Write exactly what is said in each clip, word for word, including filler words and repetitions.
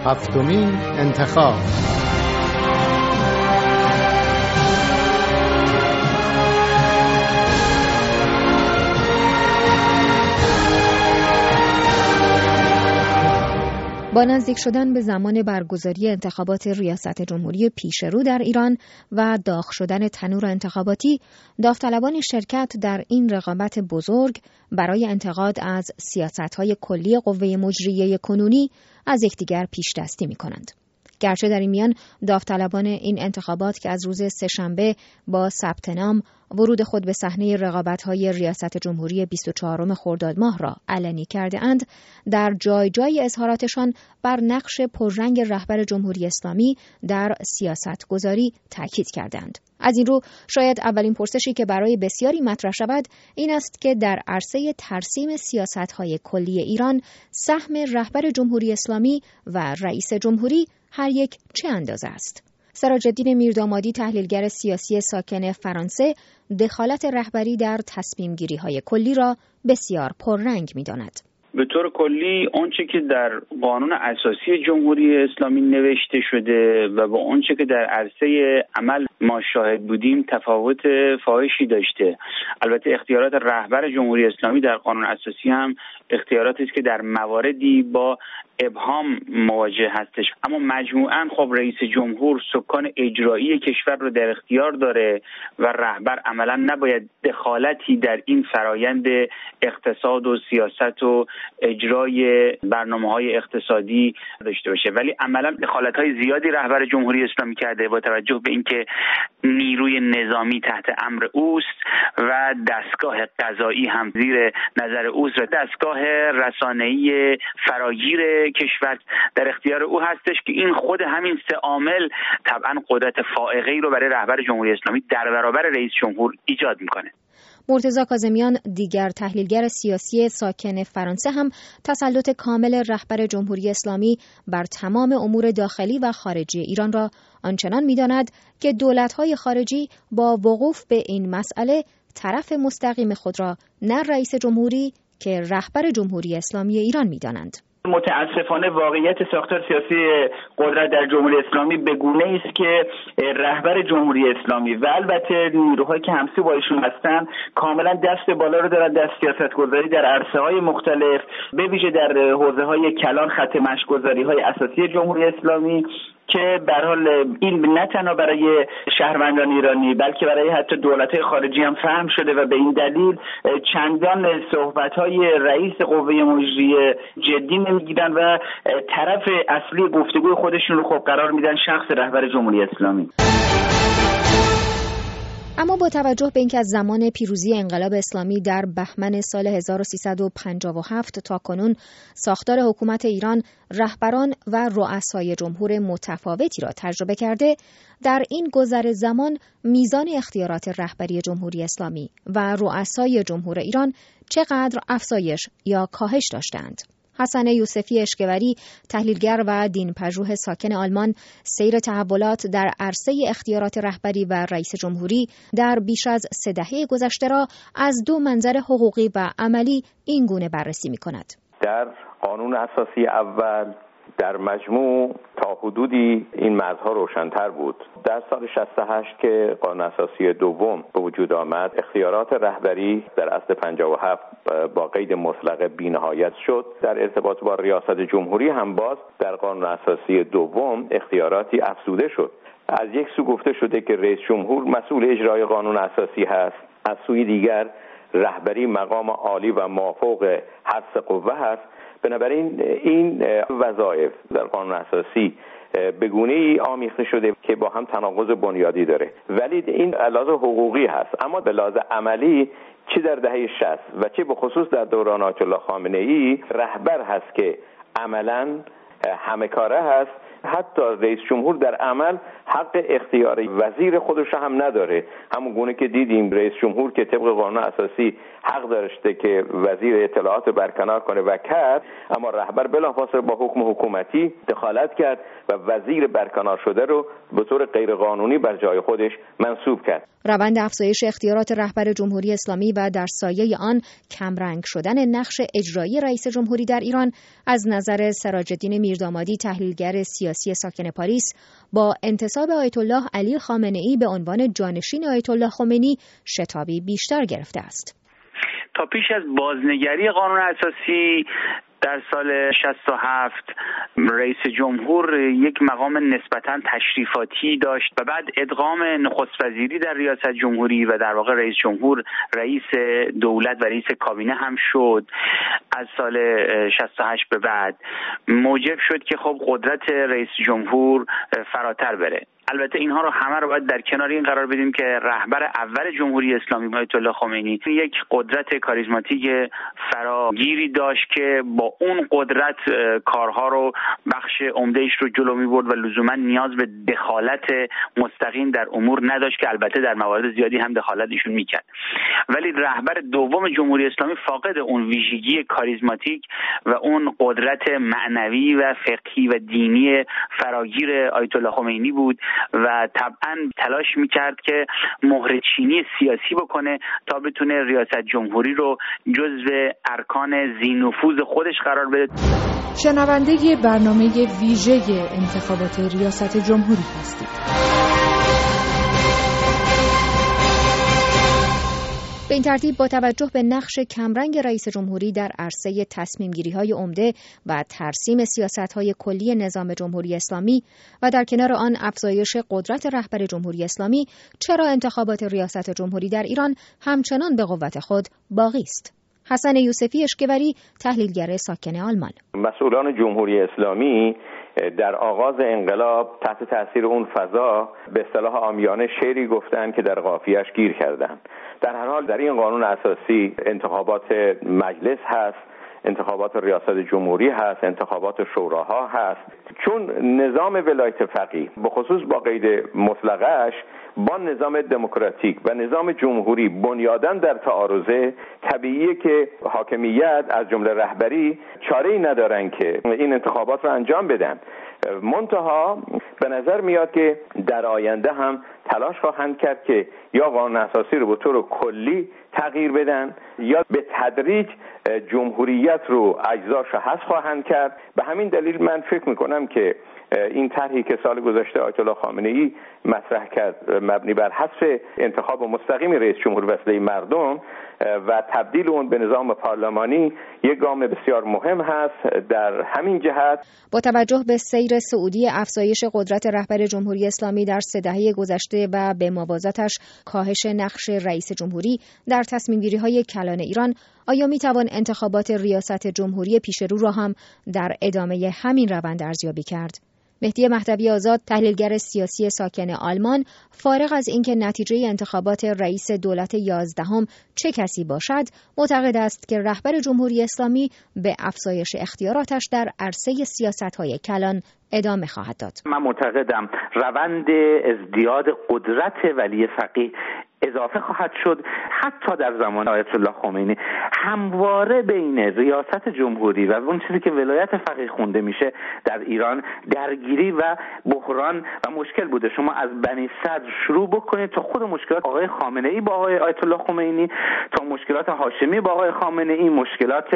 هفتمین انتخاب. با نزدیک شدن به زمان برگزاری انتخابات ریاست جمهوری پیشرو در ایران و داغ شدن تنور انتخاباتی، داوطلبان شرکت در این رقابت بزرگ برای انتقاد از سیاست‌های کلی قوه مجریه کنونی از یکدیگر پیش دستی می‌کنند. گرچه در این میان داوطلبان این انتخابات که از روز سه‌شنبه با ثبت نام ورود خود به صحنه رقابت‌های ریاست جمهوری بیست و چهارم خرداد ماه را علنی کرده اند، در جای جای اظهاراتشان بر نقش پررنگ رهبر جمهوری اسلامی در سیاست‌گذاری تاکید کردند. از این رو شاید اولین پرسشی که برای بسیاری مطرح شود این است که در عرصه ترسیم سیاست‌های کلی ایران سهم رهبر جمهوری اسلامی و رئیس جمهوری هر یک چه اندازه است؟ سراج‌الدین میردامادی، تحلیلگر سیاسی ساکن فرانسه، دخالت رهبری در تصمیم گیری های کلی را بسیار پررنگ می‌داند. به طور کلی آنچه که در قانون اساسی جمهوری اسلامی نوشته شده و با آنچه که در عرصه عمل ما شاهد بودیم تفاوت فاحشی داشته. البته اختیارات رهبر جمهوری اسلامی در قانون اساسی هم اختیاراتی است که در مواردی با ابهام مواجه هستش، اما مجموعاً خب رئیس جمهور سکان اجرایی کشور رو در اختیار داره و رهبر عملاً نباید دخالتی در این فرایند اقتصاد و سیاست و اجرای برنامه‌های اقتصادی داشته باشه، ولی عملاً دخالت‌های زیادی رهبر جمهوری اسلامی کرده با توجه به اینکه نیروی نظامی تحت امر اوست و دستگاه قضایی هم زیر نظر اوست و دستگاه رسانه‌ای فراگیر کشور در اختیار او هستش که این خود همین سه عامل طبعاً قدرت فائقه‌ای رو برای رهبر جمهوری اسلامی در برابر رئیس جمهور ایجاد میکنه. مرتضی کاظمیان، دیگر تحلیلگر سیاسی ساکن فرانسه، هم تسلط کامل رهبر جمهوری اسلامی بر تمام امور داخلی و خارجی ایران را آنچنان می‌داند که دولت‌های خارجی با وقوف به این مسئله طرف مستقیم خود را نه رئیس جمهوری که رهبر جمهوری اسلامی ایران می‌دانند. متاسفانه واقعیت ساختار سیاسی قدرت در جمهوری اسلامی به گونه‌ای است که رهبر جمهوری اسلامی و البته نیروهایی که همسو با ایشون هستن کاملا دست بالا رو دارن در سیاست‌گذاری در عرصه‌های مختلف، به ویژه در حوزه‌های کلان خط مشی‌گذاری‌های اساسی جمهوری اسلامی که به هر حال این نه تنها برای شهروندان ایرانی بلکه برای حتی دولت‌های خارجی هم فهم شده و به این دلیل چندان صحبت‌های رئیس قوه مجریه جدی نمیگیرن و طرف اصلی گفتگوی خودشون رو خب قرار میدن شخص رهبر جمهوری اسلامی. اما با توجه به اینکه از زمان پیروزی انقلاب اسلامی در بهمن سال هزار و سیصد و پنجاه و هفت تا کنون ساختار حکومت ایران رهبران و رؤسای جمهور متفاوتی را تجربه کرده، در این گذر زمان میزان اختیارات رهبری جمهوری اسلامی و رؤسای جمهور ایران چقدر افزایش یا کاهش داشتند؟ حسن یوسفی اشکوری، تحلیلگر و دینپژوه ساکن آلمان، سیر تحولات در عرصه اختیارات رهبری و رئیس جمهوری در بیش از سه دهه گذشته را از دو منظر حقوقی و عملی این گونه بررسی می‌کند. در قانون اساسی اول در مجموع تا حدودی این مرزها روشن‌تر بود. در سال شصت و هشت که قانون اساسی دوم به وجود آمد، اختیارات رهبری در اصل پنجاه و هفت با قید مطلق بی‌نهایت شد. در ارتباط با ریاست جمهوری هم باز در قانون اساسی دوم اختیاراتی افزوده شد. از یک سو گفته شده که رئیس جمهور مسئول اجرای قانون اساسی هست، از سوی دیگر رهبری مقام عالی و مافوق هر سه قوه هست. بنابراین این وظایف در قانون اساسی به گونه‌ای آمیخته شده که با هم تناقض بنیادی داره، ولی این لحاظ حقوقی هست. اما به لحاظ عملی چه در دهه شصت و چه به خصوص در دوران آیت الله خامنه‌ای رهبر هست که عملاً همه کاره هست حتی رئیس جمهور در عمل حق اختیار وزیر خودش هم نداره. همون گونه که دیدیم رئیس جمهور که طبق قانون اساسی حق داشته که وزیر اطلاعات برکنار کنه و کرد، اما رهبر بلافاصله با حکم حکومتی دخالت کرد و وزیر برکنار شده رو به طور غیرقانونی بر جای خودش منصوب کرد. روند افزایش اختیارات رهبر جمهوری اسلامی و در سایه آن کمرنگ شدن نقش اجرایی رئیس جمهوری در ایران از نظر سراج الدین میردامادی، تحلیلگر سیاسی ساکن پاریس، با انتصاب آیت الله علی خامنه‌ای به عنوان جانشین آیت الله خمینی شتابی بیشتر گرفته است. تا پیش از بازنگری قانون اساسی در سال شصت و هفت رئیس جمهور یک مقام نسبتاً تشریفاتی داشت و بعد ادغام نخست وزیری در ریاست جمهوری و در واقع رئیس جمهور رئیس دولت و رئیس کابینه هم شد. از سال شصت و هشت به بعد موجب شد که خب قدرت رئیس جمهور فراتر بره. البته اینها رو همه رو باید در کنار این قرار بدیم که رهبر اول جمهوری اسلامی آیت الله خمینی یک قدرت کاریزماتیک فراگیری داشت که با اون قدرت کارها رو بخش عمده‌اش رو جلو می‌برد و لزوما نیاز به دخالت مستقیم در امور نداشت که البته در موارد زیادی هم دخالت ایشون می‌کرد. ولی رهبر دوم جمهوری اسلامی فاقد اون ویژگی کاریزماتیک و اون قدرت معنوی و فقهی و دینی فراگیر آیت الله خمینی بود و طبعا تلاش میکرد که مهره چینی سیاسی بکنه تا بتونه ریاست جمهوری رو جزو ارکان ذی‌نفوذ خودش قرار بده. شنونده برنامه ویژه انتخابات ریاست جمهوری هستید. به این ترتیب با توجه به نقش کمرنگ رئیس جمهوری در عرصه تصمیم‌گیری‌های عمده و ترسیم سیاست‌های کلی نظام جمهوری اسلامی و در کنار آن افزایش قدرت رهبر جمهوری اسلامی، چرا انتخابات ریاست جمهوری در ایران همچنان به قوت خود باقی است؟ حسن یوسفی اشکوری، تحلیلگر ساکن آلمان: مسئولان جمهوری اسلامی در آغاز انقلاب تحت تاثیر اون فضا به اصطلاح عامیانه شعری گفتن که در قافیه‌اش گیر کردن. در هر حال در این قانون اساسی انتخابات مجلس هست، انتخابات ریاست جمهوری هست، انتخابات شوراها هست. چون نظام ولایت فقیه به خصوص با قید مطلقش با نظام دموکراتیک و نظام جمهوری بنیاداً در تعارضه، طبیعیه که حاکمیت از جمله رهبری چاره‌ای ندارن که این انتخابات رو انجام بدن. منتها به نظر میاد که در آینده هم تلاش خواهند کرد که یا قانون اساسی رو به طور کلی تغییر بدن یا به تدریج جمهوریت رو اجزاشو حذف خواهند کرد. به همین دلیل من فکر میکنم که این طرحی که سال گذشته آیت الله خامنه‌ای مطرح کرد مبنی بر حذف انتخاب مستقیم رئیس جمهور وسیله مردم و تبدیل اون به نظام پارلمانی یک گام بسیار مهم هست. در همین جهت با توجه به سیر سعودی افزایش قدرت رهبر جمهوری اسلامی در سه دهه گذشته و به موازاتش کاهش نقش رئیس جمهوری در تصمیم‌گیری‌های کلان ایران، آیا می‌توان انتخابات ریاست جمهوری پیش رو را هم در ادامه همین روند ارزیابی کرد؟ مهدی مهدوی آزاد، تحلیلگر سیاسی ساکن آلمان، فارغ از اینکه نتیجه انتخابات رئیس دولت یازدهم چه کسی باشد، معتقد است که رهبر جمهوری اسلامی به افزایش اختیاراتش در عرصه سیاست‌های کلان ادامه خواهد داد. من معتقدم روند ازدیاد قدرت ولی فقیه اضافه خواهد شد. حتی در زمان آیت الله خمینی همواره بین ریاست جمهوری و اون چیزی که ولایت فقیه خونده میشه در ایران درگیری و بحران و مشکل بوده. شما از بنی صدر شروع بکنید تا خود مشکلات آقای خامنه‌ای با آقای آیت الله خمینی، تا مشکلات هاشمی با آقای خامنه‌ای، مشکلات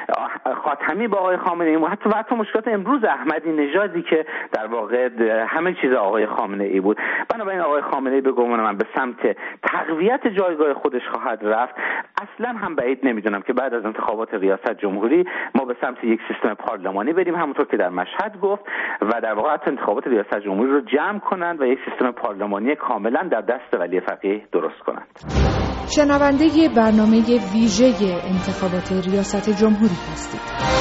خاتمی با آقای خامنه‌ای و حتی حتی مشکلات امروز احمدی نژادی که در واقع همه چیز آقای خامنه‌ای بود. بنابراین آقای خامنه‌ای به گمان من به سمت تقویت جایگاه خودش خواهد رفت. اصلا هم بعید نمیدونم که بعد از انتخابات ریاست جمهوری ما به سمت یک سیستم پارلمانی بریم، همونطور که در مشهد گفت، و در واقع انتخابات ریاست جمهوری رو جمع کنند و یک سیستم پارلمانی کاملا در دست ولی فقیه درست کنند. شنونده برنامه ویژه انتخابات ریاست جمهوری هستید.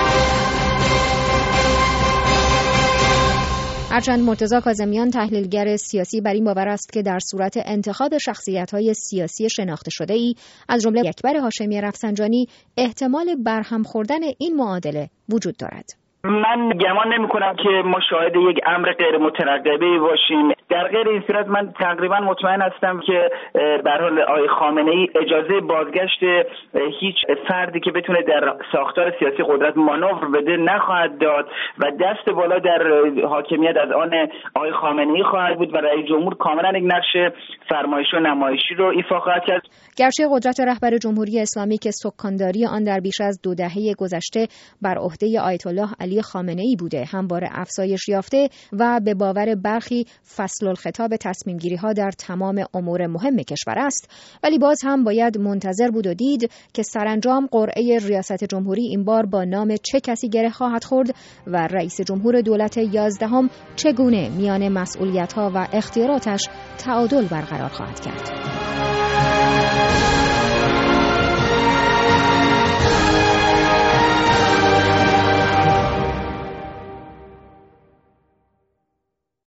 هرچند مرتضی کاظمیان، تحلیلگر سیاسی، بر این باور است که در صورت انتخاب شخصیت‌های سیاسی شناخته شده‌ای از جمله اکبر هاشمی رفسنجانی احتمال برهم خوردن این معادله وجود دارد. من گمان نمی کنم که ما شاهد یک امر غیر مترقبه باشیم. در غیر این صورت من تقریبا مطمئن هستم که به هر حال آقای خامنه‌ای اجازه بازگشت هیچ فردی که بتونه در ساختار سیاسی قدرت مانور بده نخواهد داد و دست بالا در حاکمیت از آن آقای خامنه‌ای خواهد بود و رئیس جمهور کاملا یک نقش فرمایشی و نمایشی رو ایفا خواهد کرد. گرچه قدرت رهبر جمهوری اسلامی که سکانداری آن در بیش از دو دهه گذشته بر عهده آیت الله علی خامنه‌ای بوده همواره افزایش یافته و به باور برخی فصل الخطاب تصمیم گیری ها در تمام امور مهم کشور است، ولی باز هم باید منتظر بود و دید که سرانجام قرعه ریاست جمهوری این بار با نام چه کسی گره خواهد خورد و رئیس جمهور دولت یازدهم چگونه میان مسئولیت ها و اختیاراتش تعادل برقرار خواهد کرد.